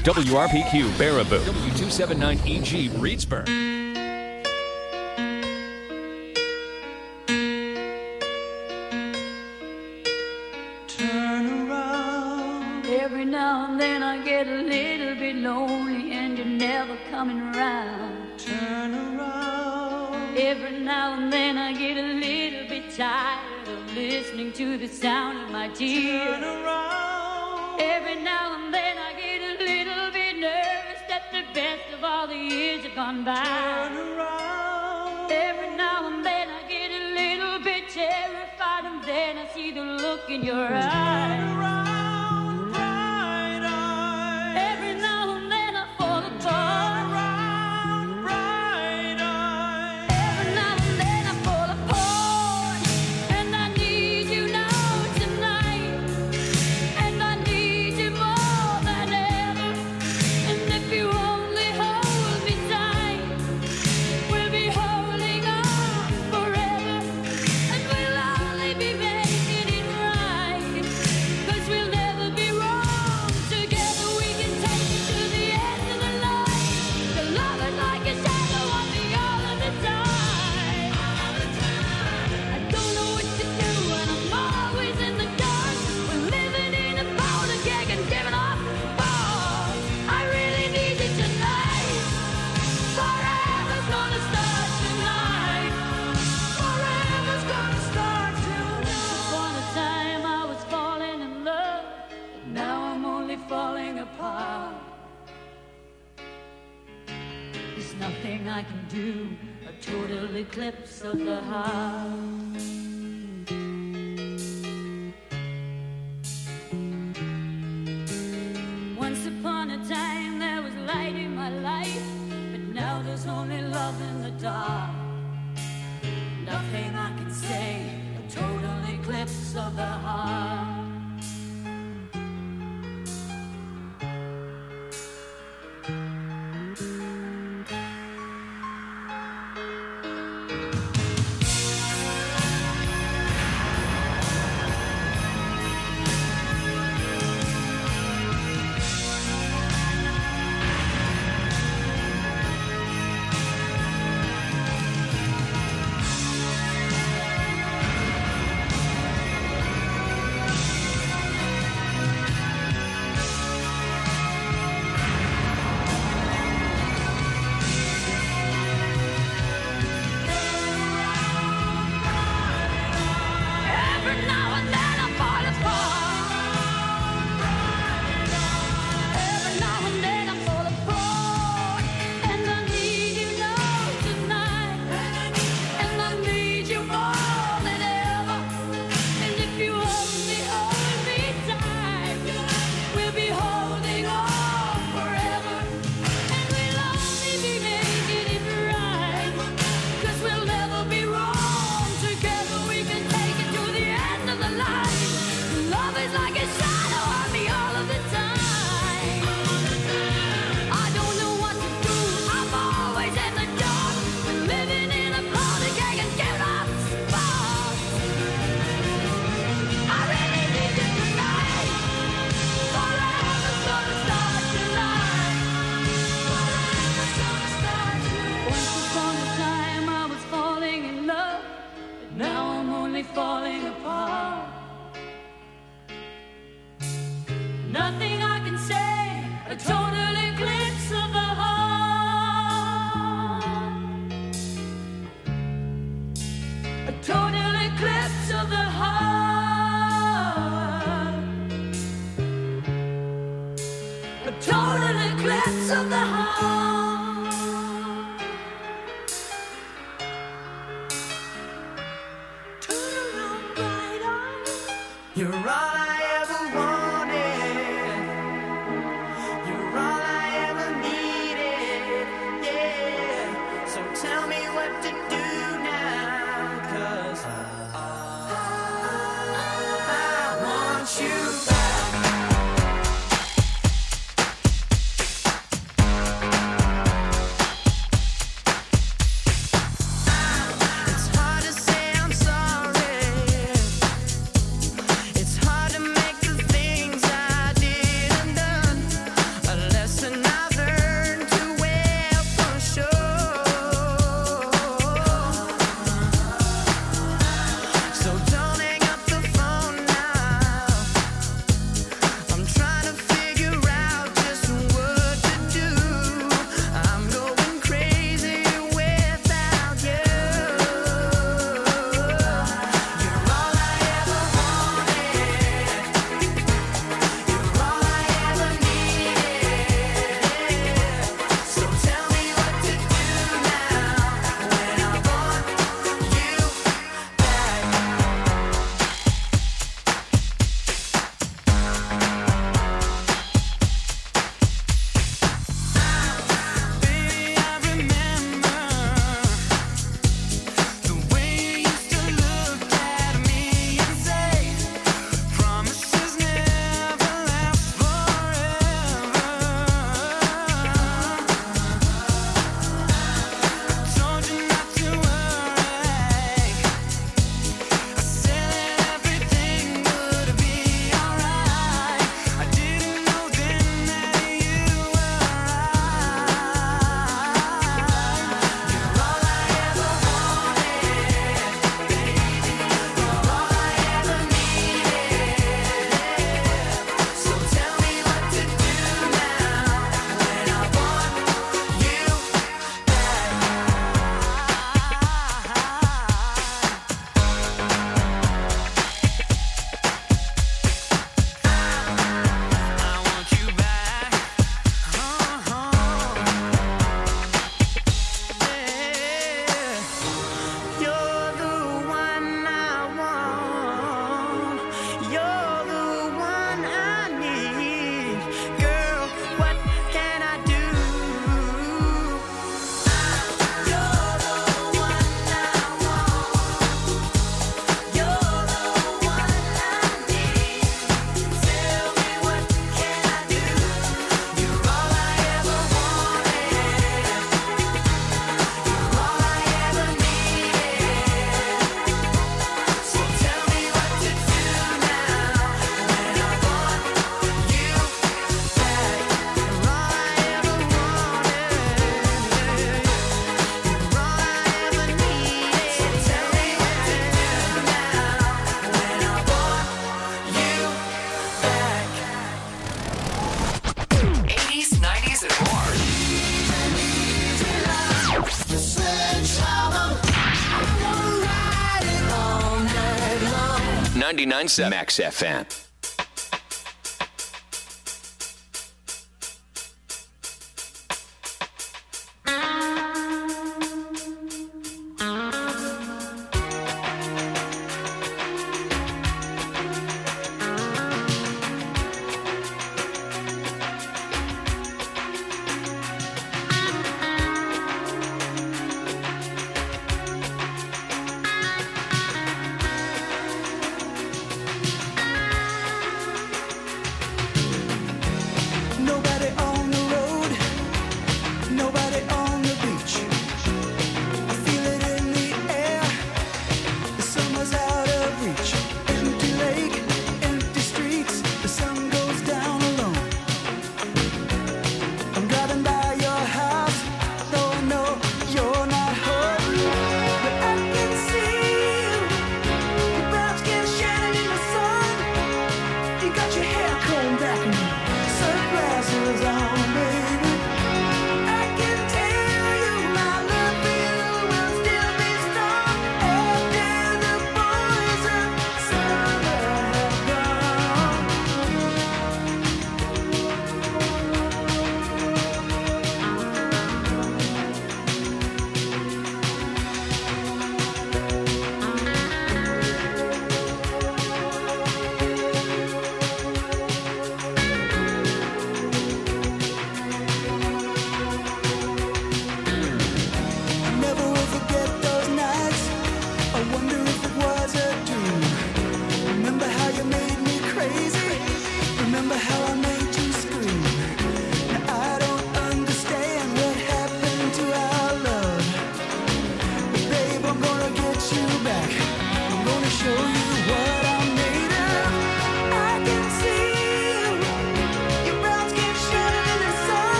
WRPQ Baraboo, W279EG Reedsburg. Turn around. Every now and then I get a little bit lonely and you're never coming around. Turn around. Every now and then I get a little bit tired of listening to the sound of my tears. Turn around. Every now and then I get a little bit nervous that the best of all the years have gone by. Turn around. Every now and then I get a little bit terrified and then I see the look in your eyes. Turn around, bright eyes. Every now and then I fall apart. Turn around, bright eyes. Every now and then I fall apart. And I need you now tonight. And I need you more than ever. And if you only hold me tight, we'll be holding on forever. And we'll only be making it right. 'Cause we'll never be wrong. Together we can take it to the end of the line. The love is like a shadow on me all of the time. I don't know what to do and I'm always in the dark. We're living in a powder keg and giving off balls. I really need you tonight. Forever's gonna start tonight. Forever's gonna start tonight. Upon a time I was falling in love, but now I'm only falling apart. There's nothing I can do, a total eclipse of the heart. Once upon a time there was light in my life, but now there's only love in the dark. Nothing I can say, a total eclipse of the heart. Every now and then I fall apart. Every now and then I fall apart. And I need you now tonight. And I need you more than ever. And if you only hold me tight, we'll be holding on forever. And we'll only be making it right. 'Cause we'll never be wrong. Together we can take it to the end of the line. Love is like a shadow on me all of the time. I don't know what to do, I'm always in the dark. We're living in a powder keg and giving off sparks. I really need you tonight. Forever's gonna start tonight. Forever's gonna start tonight. Once upon a time I was falling in love, but now I'm only falling apart. Nothing I can say, a total eclipse of the heart. A total eclipse of the heart. A total eclipse of the heart. Turn around, bright eyes. You're all I ever wanted. You're all I ever needed. Yeah. So tell me what to do now. 'Cause I want you back. 99.7 Max FM.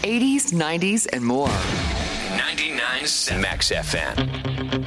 80s, 90s, and more. 99.7 Max FM.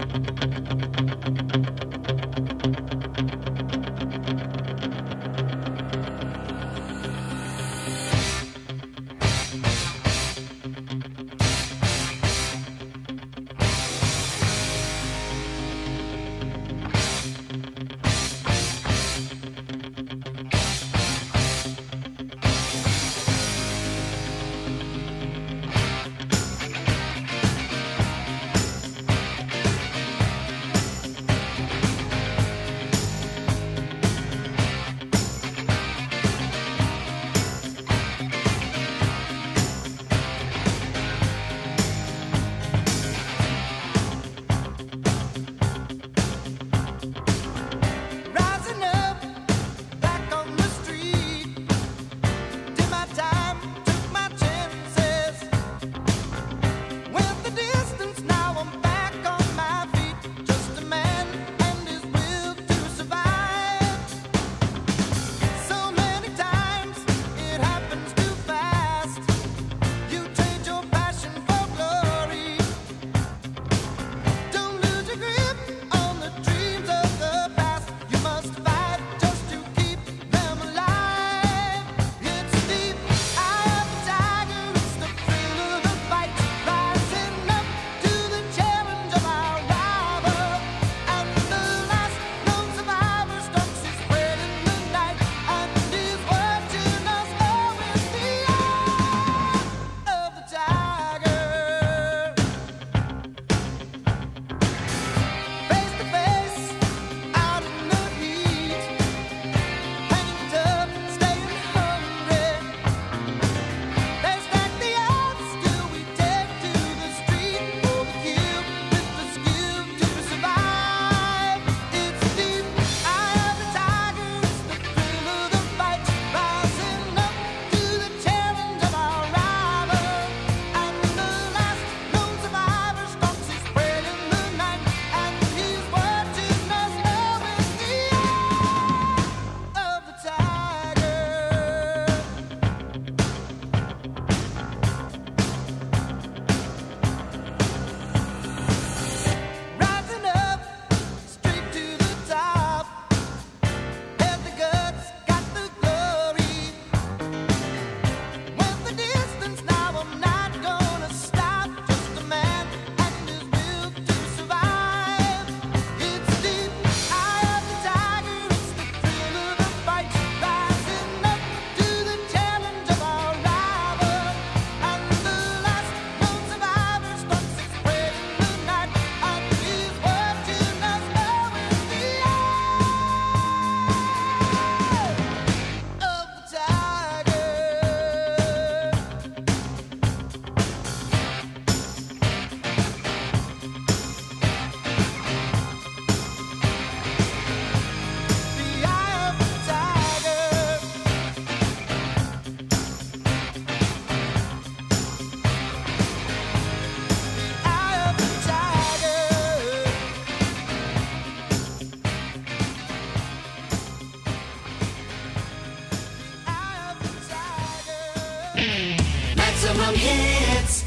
Maximum hits.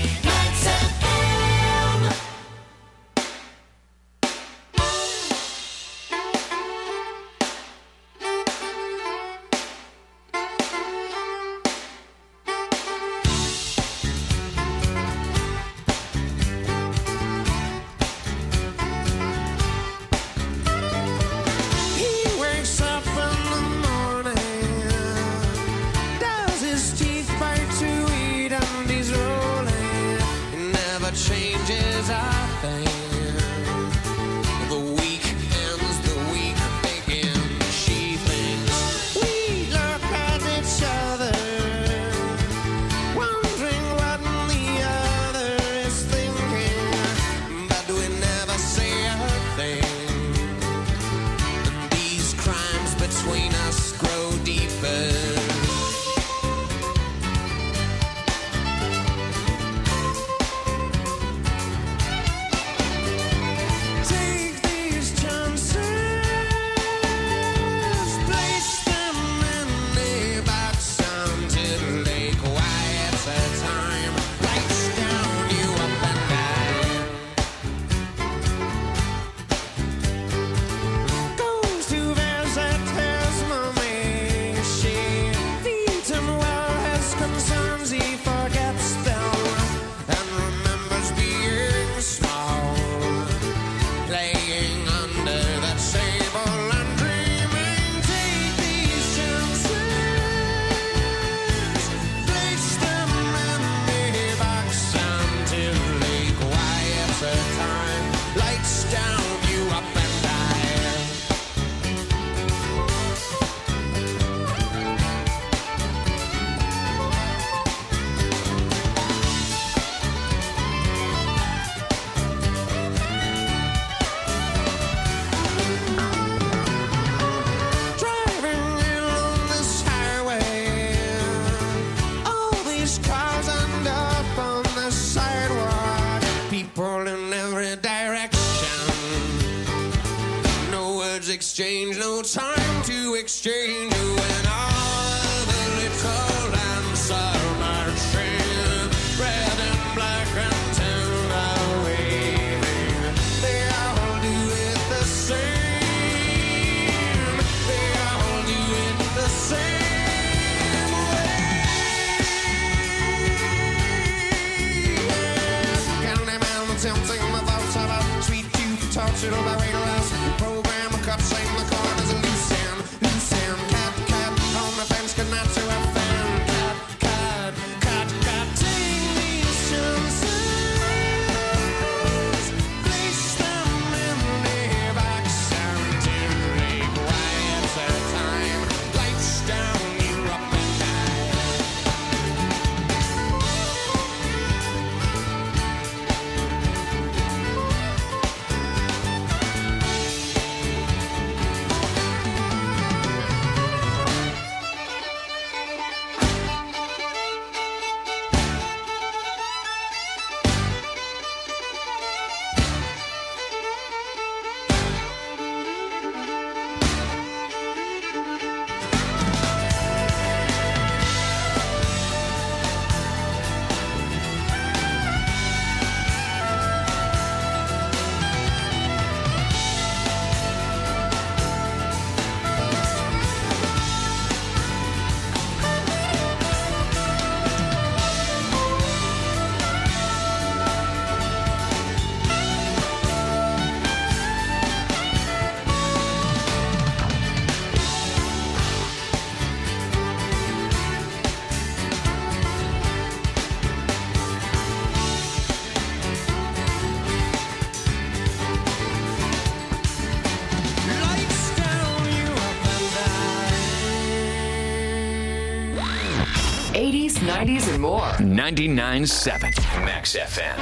Max FM. He wakes up in the morning, does his teeth bite to eat, and he's exchange, no time to exchange. When all the little lambs are marching, red and black and tan are waving. They all do it the same. They all do it the same way. Counting down the tempting the thoughts about sweet youth, tortured by radar house. Program a cup, saying the corners a loose end, cat, cat, on the fence, could not to a fan, cat, take these chances, place them in their box, until quiet time, lights down, you're up and lights down, you up and 80s, 90s, and more. 99.7 Max FM.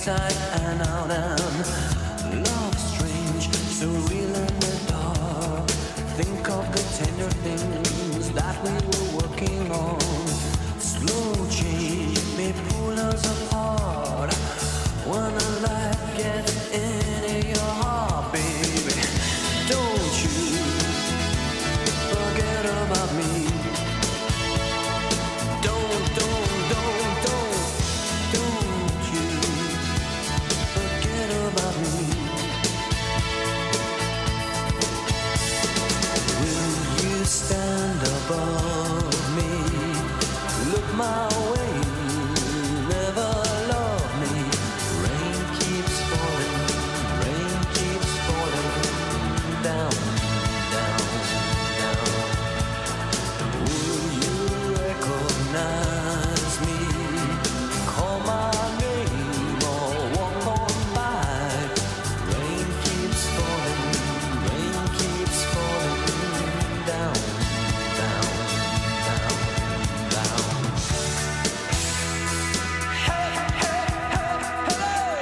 inside and out, and love strange, so real in the dark. Think of the tender things that we were working on. Slow change may pull us apart when the light gets into your heart, baby. Don't you forget about me. Don't you forget about me. Will you stand above me? Look my way, never love me. Rain keeps falling down, down, down. Will you recognize me? Call my name or walk on by. Rain keeps falling down, down, down, down. Hey, hey, hey, hey.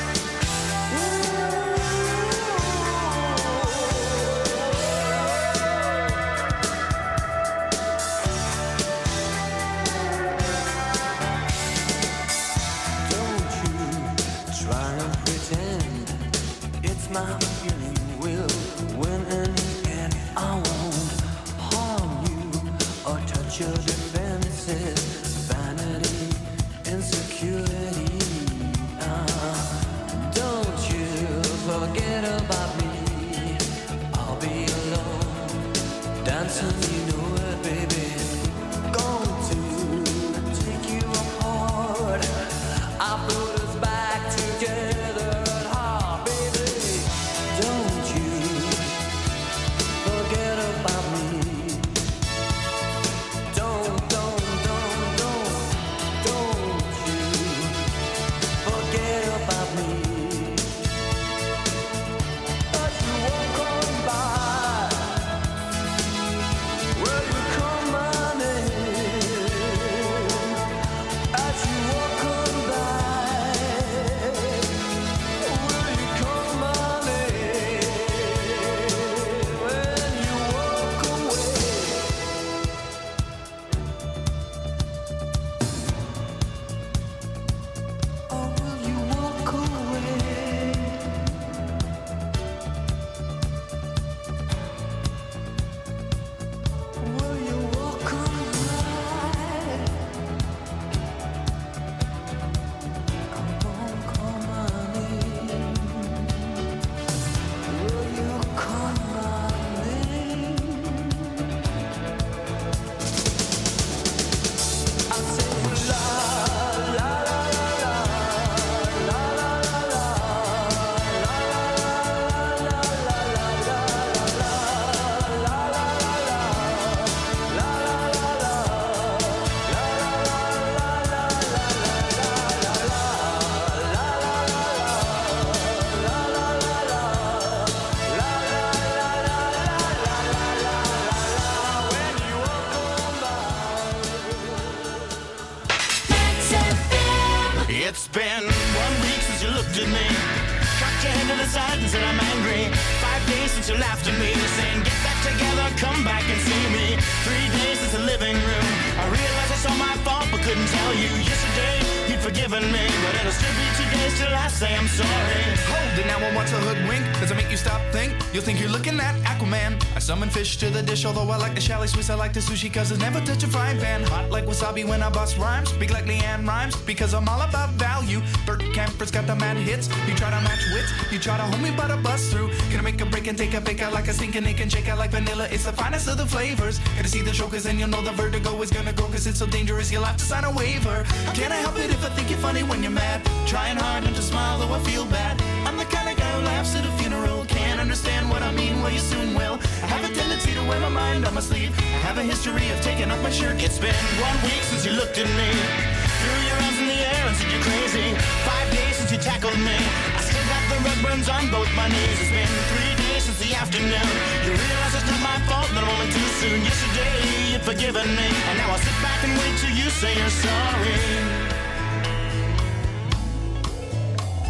Don't you try and pretend it's my feeling. Will win in the end. I won't harm you or touch your defenses. Vanity, insecurity. Don't you forget about me. I'll be alone, dancing, you know it, baby. Going to take you apart. I put us back together at heart, baby. Don't you forget about me. Don't you forget about me. As you walk on by, will you come on in? As you walk on by, will you come on in? When you walk away, or will you walk away? Will you walk away? Come on in. Will you come on in? I say la la la la la la la It's been 1 week since you looked at me, cocked your head to the side and said I'm angry. 5 days since you laughed at me, saying get back together, come back and see me. 3 days since the living room, I realized it's all my fault but couldn't tell you. Yesterday you'd forgiven me, but it'll still be 2 days till I say I'm sorry. Hold it now, I want to hoodwink. Does it make you stop, think? You'll think you're looking at Aquaman. I summon fish to the dish, although I like the chalet Swiss, I like the sushi, cause it's never touch a frying pan. Hot like wasabi when I bust rhymes, speak like Leanne Rhymes, because I'm all about value. Bert Camper's got the mad hits, you try to match wits, you try to hold me but I bust through. Gonna make a break and take a fake out like a stinking ache and shake out like vanilla, it's the finest of the flavors. Gonna see the show cause then you'll know the vertigo is gonna go, cause it's so dangerous you'll have to sign a waiver. Can't I help it if I think you're funny when you're mad? Trying hard not to smile though I feel bad. I'm the kind of guy who laughs at a funeral. Can't understand what I mean, well you soon will. I have a tendency to wear my mind on my sleeve. I have a history of taking off my shirt. It's been 1 week since you looked at me, threw your arms in the air and said you're crazy. 5 days since you tackled me, I still got the rug burns on both my knees. It's been 3 days since the afternoon, you realize it's not my fault, but I'm only too soon. Yesterday you'd forgiven me, and now I'll sit back and wait till you say you're sorry.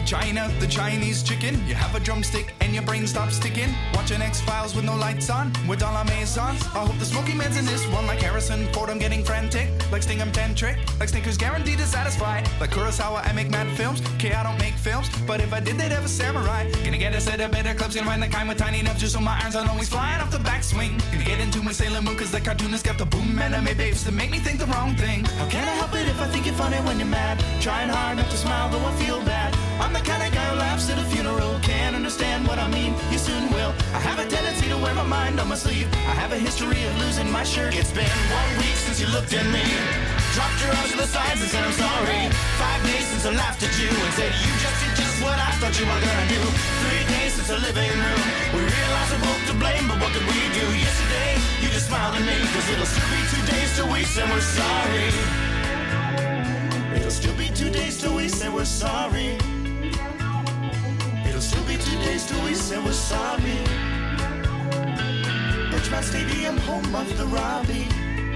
China, the Chinese chicken. You have a drumstick and your brain stops ticking. Watching X-Files with no lights on, with all our maisons. I hope the Smoky Man's in this one, like Harrison Ford, I'm getting frantic. Like Sting, I'm tantric. Like Snickers, guaranteed to satisfy. Like Kurosawa, I make mad films. Okay, I don't make films, but if I did, they'd have a samurai. Gonna get a set of better clubs, gonna find the kind with tiny enough just so my irons aren't always flying off the backswing. Gonna get into my Sailor Moon, cause the cartoonist got the boom anime babes to make me think the wrong thing. How can I help it if I think you're funny when you're mad? Trying hard not to smile, though I feel bad. I'm the kind of guy who laughs at a funeral. Can't understand what I mean, you soon will. I have a tendency to wear my mind on my sleeve. I have a history of losing my shirt. It's been 1 week since you looked at me, dropped your arms to the sides and said I'm sorry. 5 days since I laughed at you and said you just did just what I thought you were gonna do. 3 days since the living room, we realized we're both to blame, but what could we do? Yesterday, you just smiled at me, cause it'll still be 2 days till we say we're sorry. It'll still be 2 days till we say we're sorry. It'll still be 2 days till we say we're sorry. Bridgman Stadium, home of the Robbie.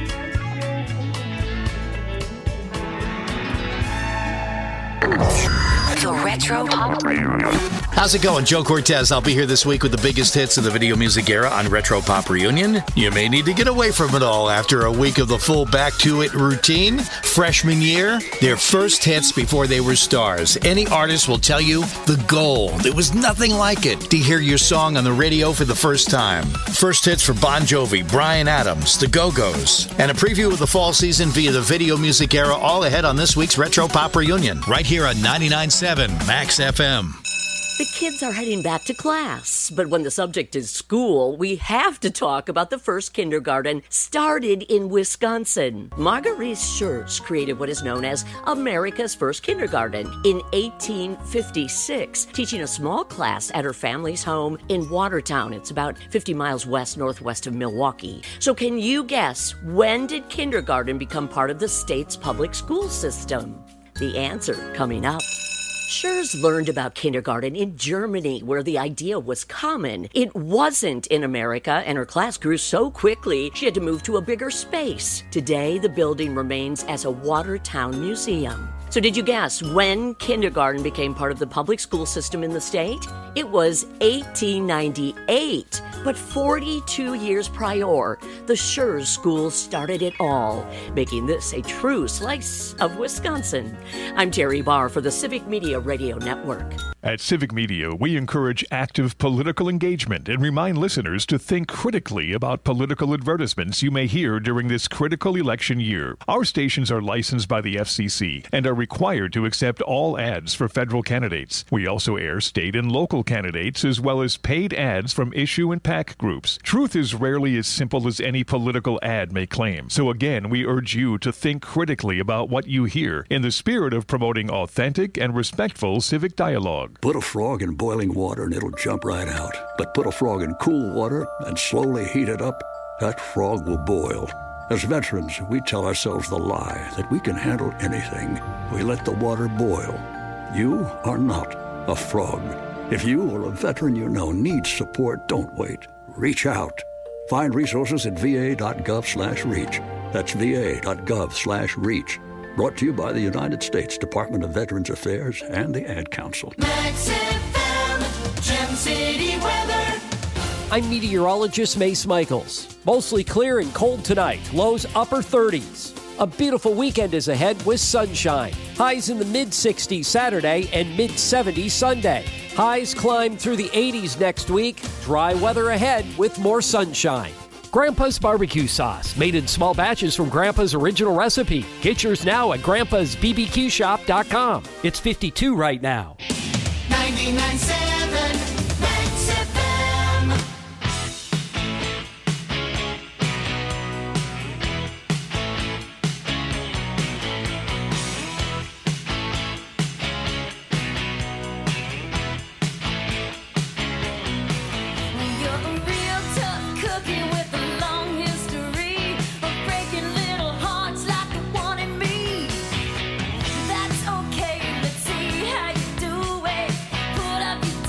The Retro Pop. How's it going? Joe Cortez. I'll be here this week with the biggest hits of the video music era on Retro Pop Reunion. You may need to get away from it all after a week of the full Back to It routine. Freshman year, their first hits before they were stars. Any artist will tell you the goal. There was nothing like it to hear your song on the radio for the first time. First hits for Bon Jovi, Bryan Adams, The Go-Go's, and a preview of the fall season via the video music era, all ahead on this week's Retro Pop Reunion, right here on 99.7 Max FM. The kids are heading back to class, but when the subject is school, we have to talk about the first kindergarten started in Wisconsin. Marguerite Schurz created what is known as America's first kindergarten in 1856, teaching a small class at her family's home in Watertown. It's about 50 miles northwest of Milwaukee. So can you guess, when did kindergarten become part of the state's public school system? The answer coming up. Schurz learned about kindergarten in Germany, where the idea was common. It wasn't in America, and her class grew so quickly she had to move to a bigger space. Today, the building remains as a Watertown museum. So did you guess when kindergarten became part of the public school system in the state? It was 1898, but 42 years prior, the Schurz School started it all, making this a true slice of Wisconsin. I'm Terry Barr for the Civic Media Radio Network. At Civic Media, we encourage active political engagement and remind listeners to think critically about political advertisements you may hear during this critical election year. Our stations are licensed by the FCC and are required to accept all ads for federal candidates. We also air state and local candidates as well as paid ads from issue and PAC groups. Truth is rarely as simple as any political ad may claim. So again, we urge you to think critically about what you hear in the spirit of promoting authentic and respectful civic dialogue. Put a frog in boiling water and it'll jump right out. But put a frog in cool water and slowly heat it up, that frog will boil. As veterans, we tell ourselves the lie that we can handle anything. We let the water boil. You are not a frog. If you or a veteran you know needs support, don't wait. Reach out. Find resources at va.gov/reach. That's va.gov/reach. Brought to you by the United States Department of Veterans Affairs and the Ad Council. Max FM, Gem City weather. I'm meteorologist Mace Michaels. Mostly clear and cold tonight. Lows upper 30s. A beautiful weekend is ahead with sunshine. Highs in the mid-60s Saturday and mid-70s Sunday. Highs climb through the 80s next week. Dry weather ahead with more sunshine. Grandpa's barbecue sauce, made in small batches from Grandpa's original recipe. Get yours now at grandpa'sbbqshop.com. It's 52 right now. 99.7 Max FM. That's okay, let's see how you do it. Put up your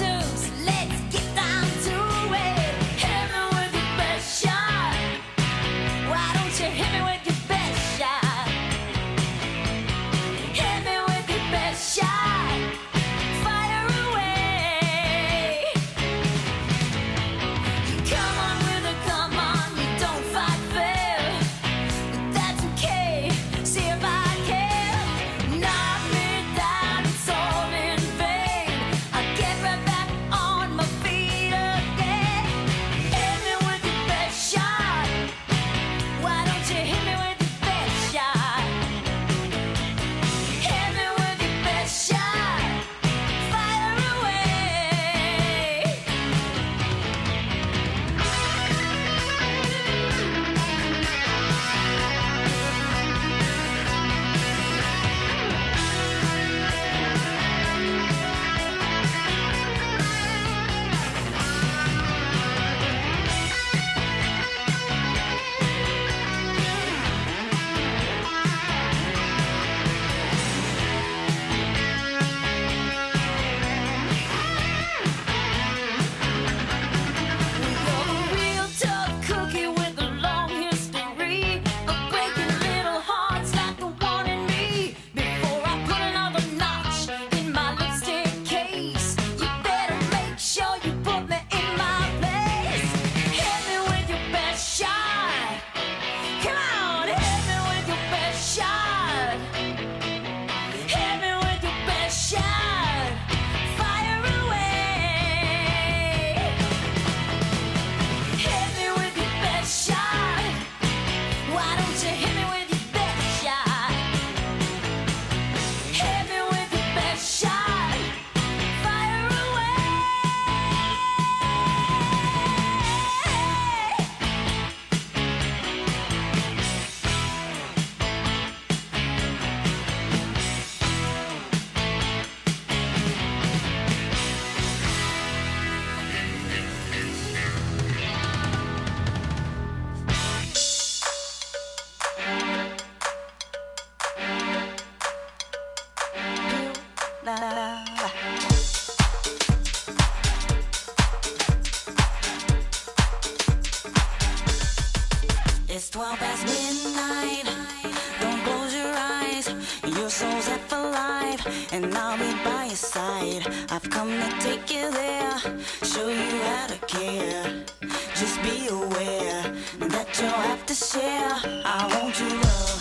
12 past midnight. Don't close your eyes. Your soul's set for life, and I'll be by your side. I've come to take you there, show you how to care. Just be aware that you'll have to share. I want your love.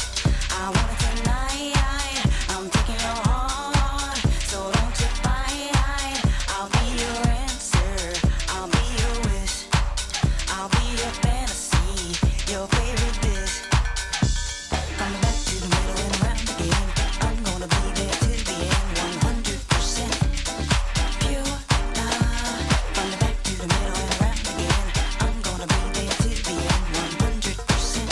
I want it tonight. I'm taking your heart, so don't you fight. I'll be your answer. I'll be your wish. I'll be your fantasy, your favorite dish. From the back to the middle and around again. I'm gonna be there till the end, 100% pure love. From the back to the middle and around again. I'm gonna be there till the end, 100%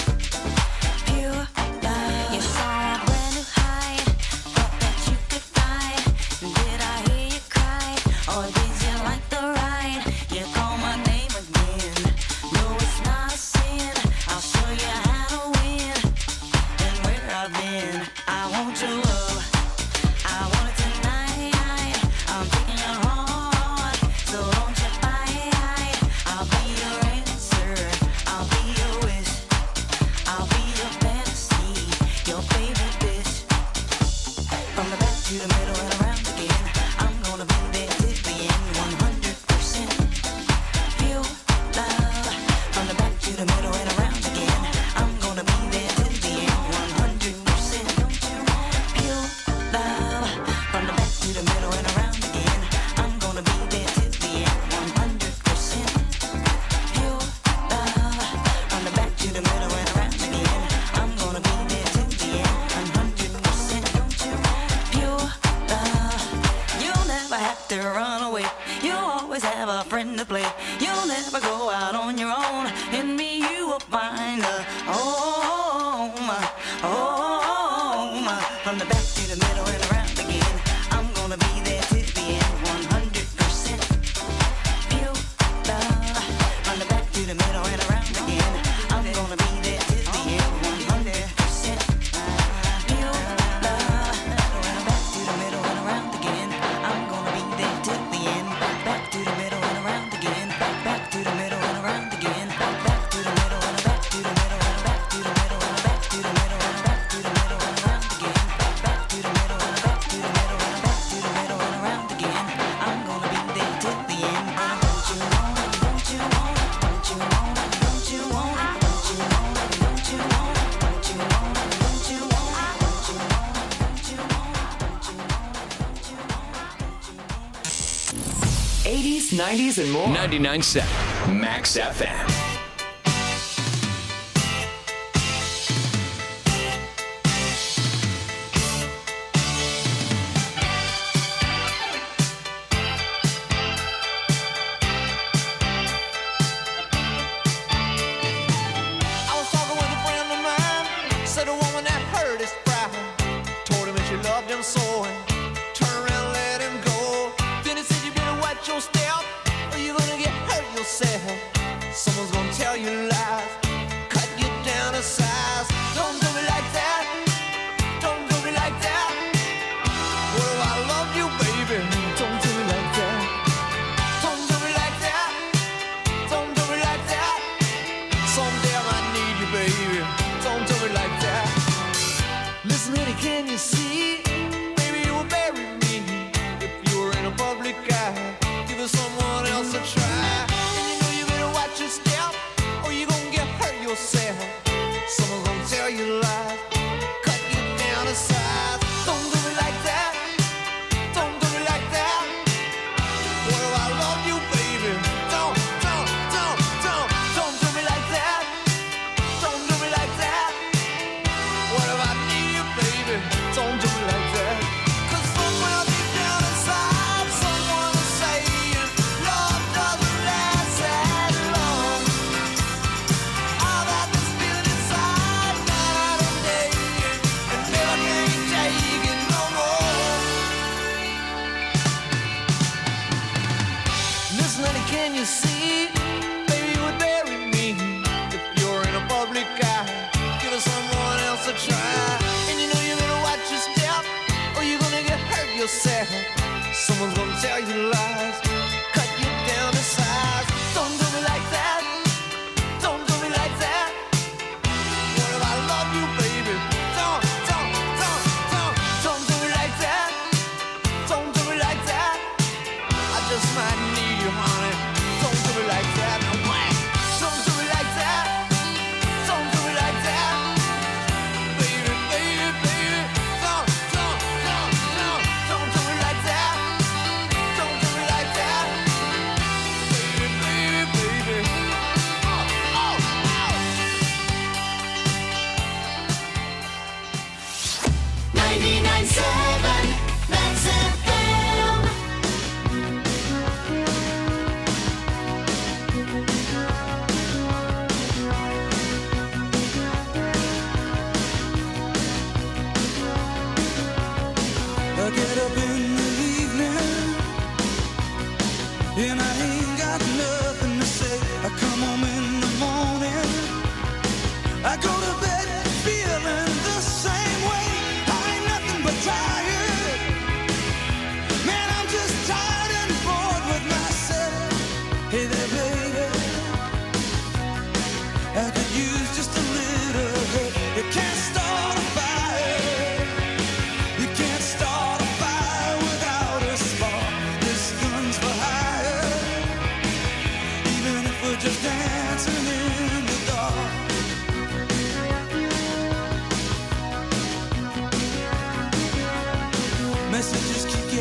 pure love. You saw a brand new height, thought that you could fly. Did I hear you cry, or did you like the ride? You call my name again. No, it's not a sin. I'll show you how to win and where I've been. I want your love. I want it tonight. I'm taking your heart, so don't you fight. I'll be your answer. I'll be your wish. I'll be your fantasy, your favorite dish. From the back to the middle and around again. I'm gonna be there till the end, 100% pure love. From the back to the middle and around again. I'm gonna be there till the end, 100% pure love. From the back to the middle and around again. I'm gonna be there till the end, 100% pure love. From the back to the middle and around again. I'm gonna be there till the end, 100% pure love. You'll never have to run away. You'll always have a friend to play. You'll never go out on your own. In me you will find a home, home. From the back to the middle and around again. I'm gonna be there till the end, 100% pure love. From the back to the middle and around again. I'm gonna be there till the end, 100% pure love. From the back to the middle and around again. I'm gonna be there till the end. Back to the middle and around again. Back to the middle and around again. Back to the middle and back to the middle and back to the middle and back to the middle and back to the middle and around again. Back to the middle and back to the middle and back to the middle and around again. I'm gonna be there till the end. Don't you want it? Don't you want it? Don't you want it? Don't you want it? Don't you want it? Don't you want it? Don't you want it? Don't you want it? Don't you want it? Don't you want it? Don't you want it? 80s, 90s, and more. 99.7 Max FM. I was talking with a friend of mine. Said a woman that hurt his pride. Told him that she loved him so, and turned around and let him go. Then he said you better watch your step, or you're gonna get hurt yourself. Someone's gonna tell you lies, cut you down to size. Don't do me like that. Don't do me like that. What if I love you, baby? Don't do me like that. Don't do me like that. Don't do me like that. Someday I might need you, baby. Don't do me like that. Listen, honey, can you see? Baby, you will bury me if you were in a public eye. Give it someone else a try. And you know you better watch your step, or you're gonna get hurt yourself. Someone's gonna tell you lies, cut you down to size. Don't do me like that. Don't do me like that. What if I love you, baby? Don't do me like that. Don't do me like that. What if I need you, baby? Don't do me like that. 'Cause somewhere deep down inside, someone is saying love doesn't last that long. All that this feeling inside, night and day, and never can take it no more. Listen, honey, can you see? Baby, you would bury me if you're in a public eye. Give someone else a try. And you know you better watch your step, or you're gonna get hurt yourself. Someone's gonna tell you lies, cut you down to size. Don't do me like that. Don't do me like that.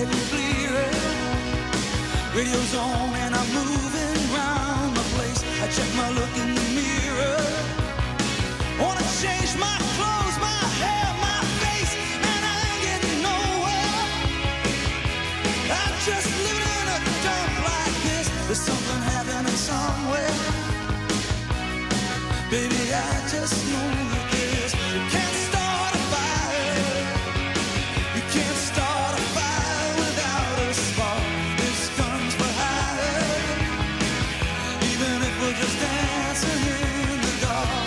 getting clearer. Radio's on and I'm moving round the place. I check my look in the mirror. Wanna change my clothes, my hair, my face, and I ain't getting nowhere. I'm just living in a dump like this. There's something happening somewhere. Baby, I just know that this. You can't start a fire. You can't start a fire without a spark. This gun's for hire. Even if we're just dancing in the dark.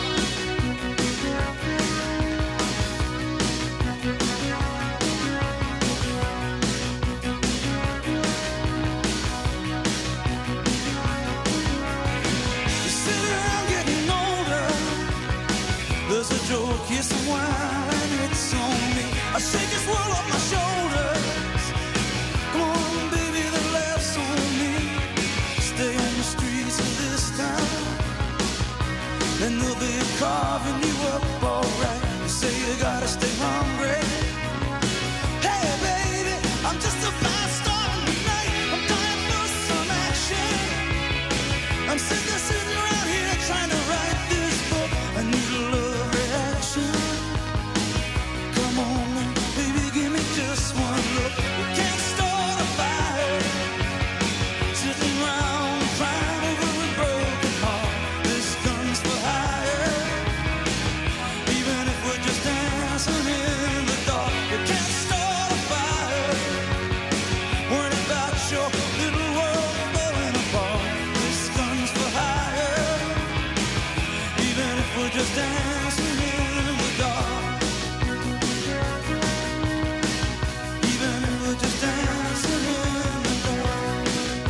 You sit around getting older. There's a joke, here's some wine, it's on me. I shake this world off my shoulders. Come on, baby, the laughs on me. Stay on the streets of this town, and they'll be carving you up alright. You say you gotta stay hungry. Hey, baby, I'm just a fast star tonight. I'm dying for some action. I'm sitting around here trying to write this book. I need a love reaction. Come on, baby, give me just one look. You can't start a fire. Sitting around crying over a broken heart. This gun's for hire. Even if we're just dancing in the dark. You can't start a fire. Worrying about your little world falling apart. This gun's for hire. Even if we're just dancing in the dark. Even if we're just dancing in the dark.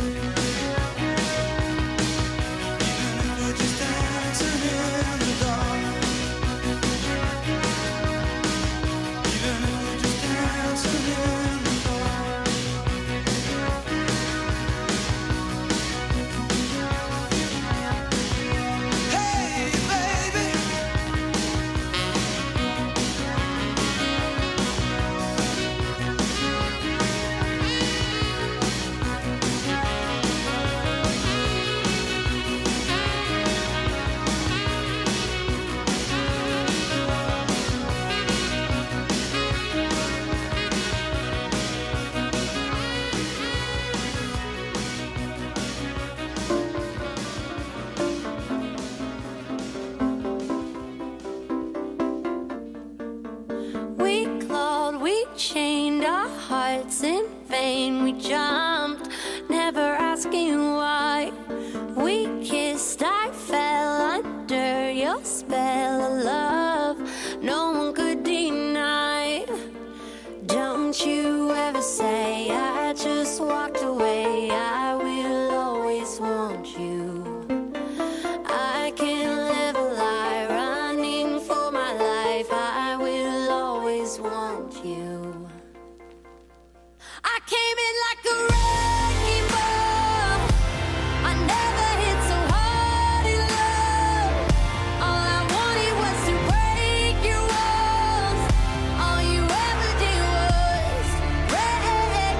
Even if we're just dancing in the dark. Even if we're just dancing in the dark. Hey, baby. We clawed, we chained our hearts in vain. We jumped, never asking why. We kissed, I fell under your spell of love. No one could deny. Don't you ever say I just walked away. I will always want you. I can't live a lie, running for my life. I will always want you. I came in like a wrecking ball. I never hit so hard in love. All I wanted was to break your walls. All you ever did was break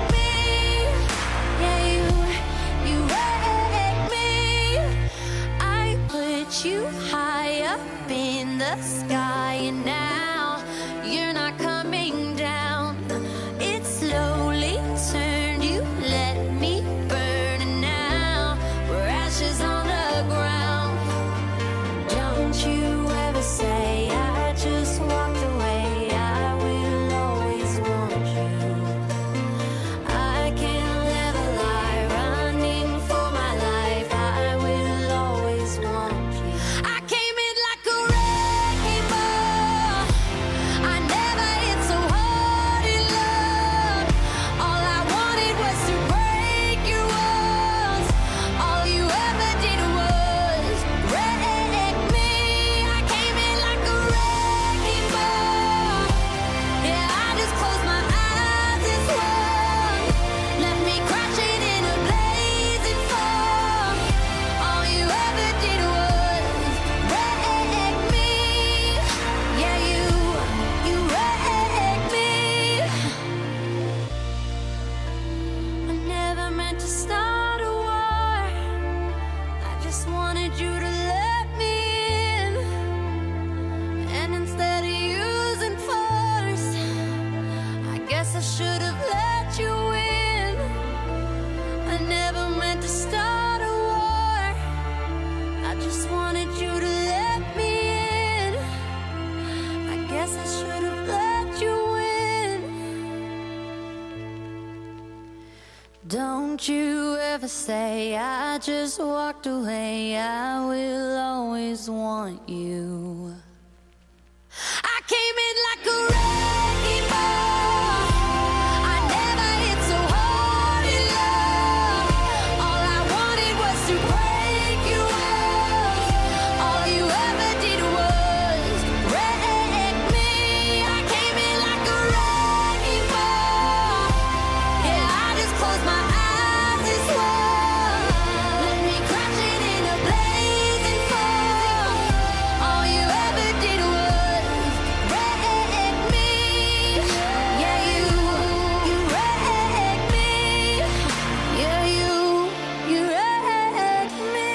Don't you ever say I just walked away. I will always want you. I came in like a wrecking ball. I never hit so hard in love. All I wanted was to break you off. All you ever did was wreck me. I came in like a wrecking ball. Yeah, I just closed my eyes and swore. Let me crash it in a blazing fall. All you ever did was wreck me. Yeah, you wrecked me. Yeah, you wrecked me.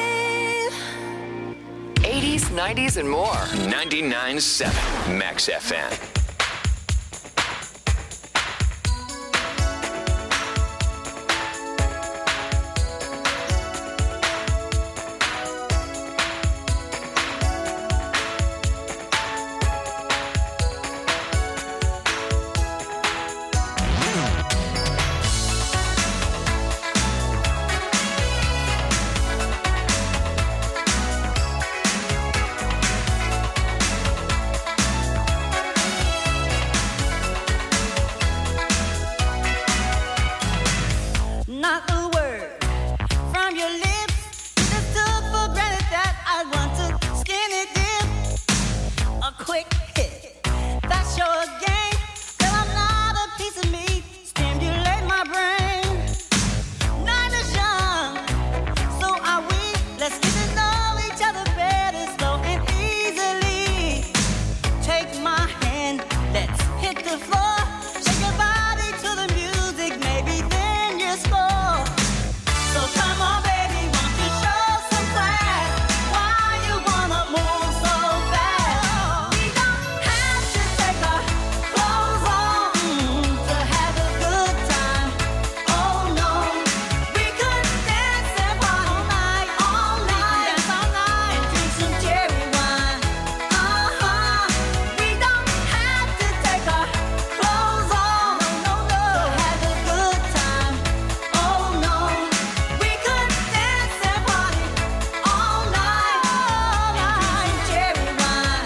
80s, 90s, and more. 99.7 Max FM. Not a word from your lips. Just took for granted that I want to skinny dip. A quick hit, that's your game. Girl, I'm not a piece of meat. Stimulate my brain. Night is young, so are we. Let's get to know each other better, slow and easily. Take my hand, let's hit the floor. Shake your body to the music, maybe then you score. So come on, baby, won't you show some class? Why you wanna move so fast? We don't have to take our clothes off to have a good time. Oh no, we could dance and party all night, dance all night, and drink some cherry wine. We don't have to take our clothes off, no, to have a good time. Oh no, we could dance and party all night, and drink cherry wine.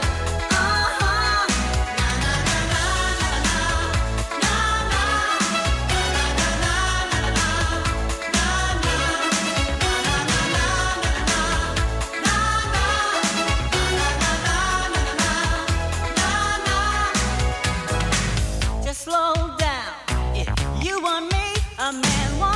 Just slow down. If you want me, a man wants